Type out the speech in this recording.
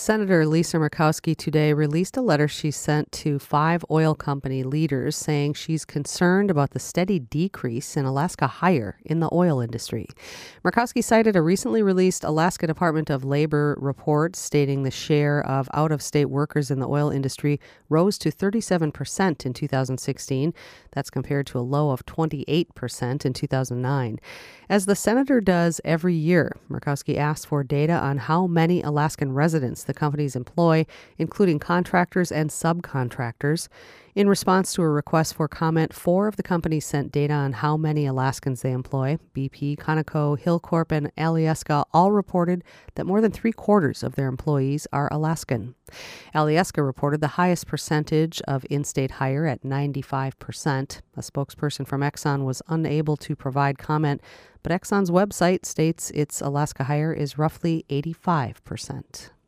Senator Lisa Murkowski today released a letter she sent to 5 oil company leaders saying she's concerned about the steady decrease in Alaska hire in the oil industry. Murkowski cited a recently released Alaska Department of Labor report stating the share of out-of-state workers in the oil industry rose to 37% in 2016. That's compared to a low of 28% in 2009. As the senator does every year, Murkowski asked for data on how many Alaskan residents the companies employ, including contractors and subcontractors. In response to a request for comment, 4 of the companies sent data on how many Alaskans they employ. BP, Conoco, Hilcorp, and Alyeska all reported that more than 3/4 of their employees are Alaskan. Alyeska reported the highest percentage of in-state hire at 95%. A spokesperson from Exxon was unable to provide comment, but Exxon's website states its Alaska hire is roughly 85%.